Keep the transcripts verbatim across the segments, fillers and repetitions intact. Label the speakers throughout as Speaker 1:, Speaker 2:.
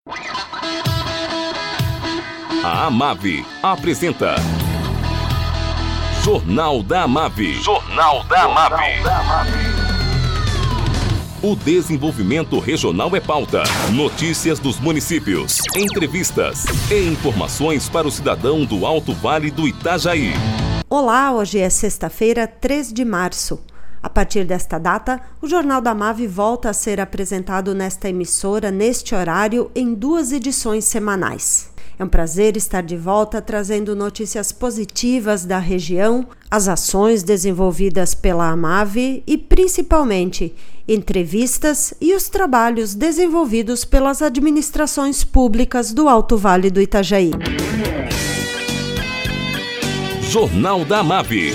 Speaker 1: A Amave apresenta Jornal da Amave. Jornal da Amave. O desenvolvimento regional é pauta. Notícias dos municípios, entrevistas e informações para o cidadão do Alto Vale do Itajaí.
Speaker 2: Olá, hoje é sexta-feira, três de março. A partir desta data, o Jornal da Amave volta a ser apresentado nesta emissora, neste horário, em duas edições semanais. É um prazer estar de volta trazendo notícias positivas da região, as ações desenvolvidas pela Amave e, principalmente, entrevistas e os trabalhos desenvolvidos pelas administrações públicas do Alto Vale do Itajaí.
Speaker 1: Jornal da Amave.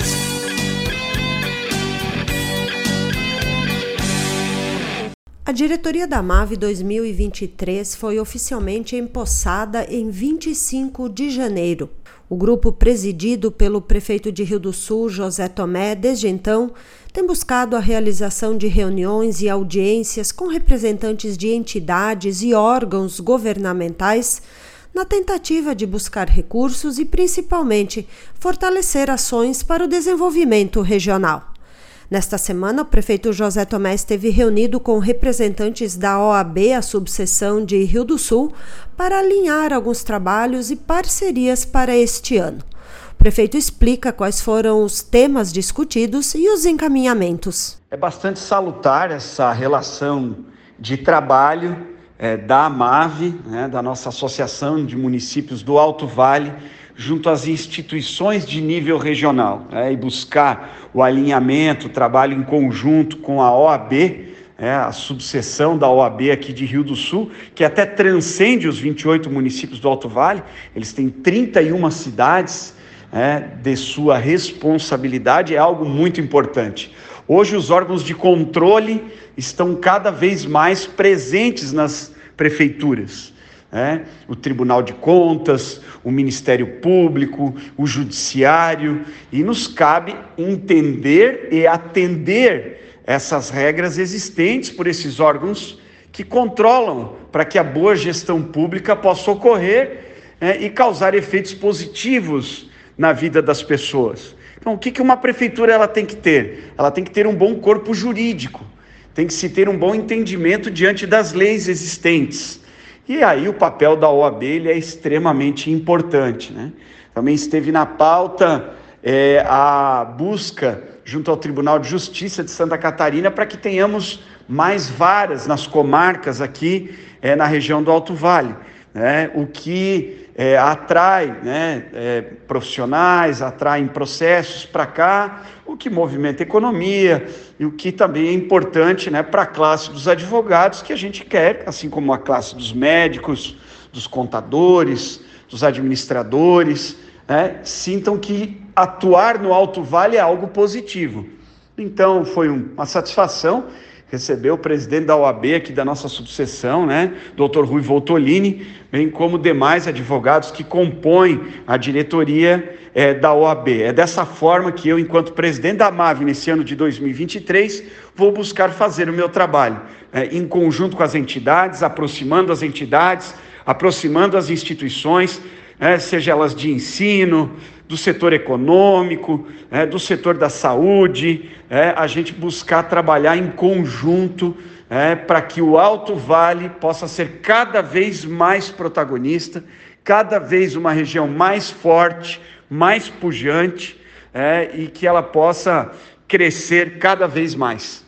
Speaker 2: A diretoria da Amave dois mil e vinte e três foi oficialmente empossada em vinte e cinco de janeiro. O grupo, presidido pelo prefeito de Rio do Sul, José Tomé, desde então, tem buscado a realização de reuniões e audiências com representantes de entidades e órgãos governamentais na tentativa de buscar recursos e, principalmente, fortalecer ações para o desenvolvimento regional. Nesta semana, o prefeito José Tomé esteve reunido com representantes da O A B, a subseção de Rio do Sul, para alinhar alguns trabalhos e parcerias para este ano. O prefeito explica quais foram os temas discutidos e os encaminhamentos.
Speaker 3: É bastante salutar essa relação de trabalho é, da Amave, né, da nossa Associação de Municípios do Alto Vale, junto às instituições de nível regional, né, e buscar o alinhamento, o trabalho em conjunto com a O A B, né, a subseção da O A B aqui de Rio do Sul, que até transcende os vinte e oito municípios do Alto Vale. Eles têm trinta e uma cidades, né, de sua responsabilidade, é algo muito importante. Hoje os órgãos de controle estão cada vez mais presentes nas prefeituras. É, o Tribunal de Contas, o Ministério Público, o Judiciário, e nos cabe entender e atender essas regras existentes por esses órgãos que controlam para que a boa gestão pública possa ocorrer é, e causar efeitos positivos na vida das pessoas. Então, o que que uma prefeitura ela tem que ter? Ela tem que ter um bom corpo jurídico, tem que se ter um bom entendimento diante das leis existentes. E aí o papel da O A B ele é extremamente importante, né? Também esteve na pauta é, a busca junto ao Tribunal de Justiça de Santa Catarina para que tenhamos mais varas nas comarcas aqui é, na região do Alto Vale, né? O que é, atrai, né, é, profissionais, atrai processos para cá, o que movimenta a economia e o que também é importante, né, para a classe dos advogados, que a gente quer, assim como a classe dos médicos, dos contadores, dos administradores, né, sintam que atuar no Alto Vale é algo positivo. Então, foi uma satisfação receber o presidente da O A B aqui da nossa subseção, né, doutor Rui Voltolini, bem como demais advogados que compõem a diretoria é, da O A B. É dessa forma que eu, enquanto presidente da Amave, nesse ano de dois mil e vinte e três, vou buscar fazer o meu trabalho, é, em conjunto com as entidades, aproximando as entidades, aproximando as instituições, é, seja elas de ensino, do setor econômico, é, do setor da saúde, é, a gente buscar trabalhar em conjunto é, para que o Alto Vale possa ser cada vez mais protagonista, cada vez uma região mais forte, mais pujante, é, e que ela possa crescer cada vez mais.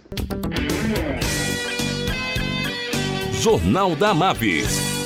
Speaker 1: Jornal da Amave.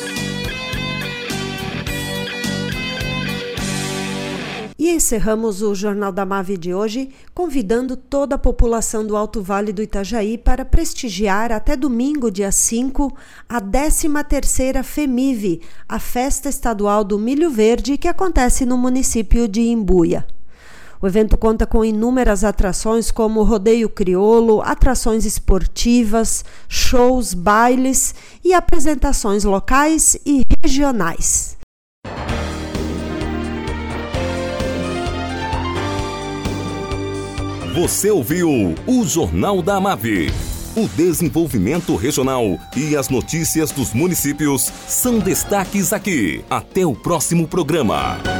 Speaker 2: E encerramos o Jornal da Amave de hoje, convidando toda a população do Alto Vale do Itajaí para prestigiar até domingo, dia cinco, a décima terceira FEMIV, a Festa Estadual do Milho Verde, que acontece no município de Imbuia. O evento conta com inúmeras atrações como rodeio crioulo, atrações esportivas, shows, bailes e apresentações locais e regionais.
Speaker 1: Você ouviu o Jornal da Amave. O desenvolvimento regional e as notícias dos municípios são destaques aqui. Até o próximo programa.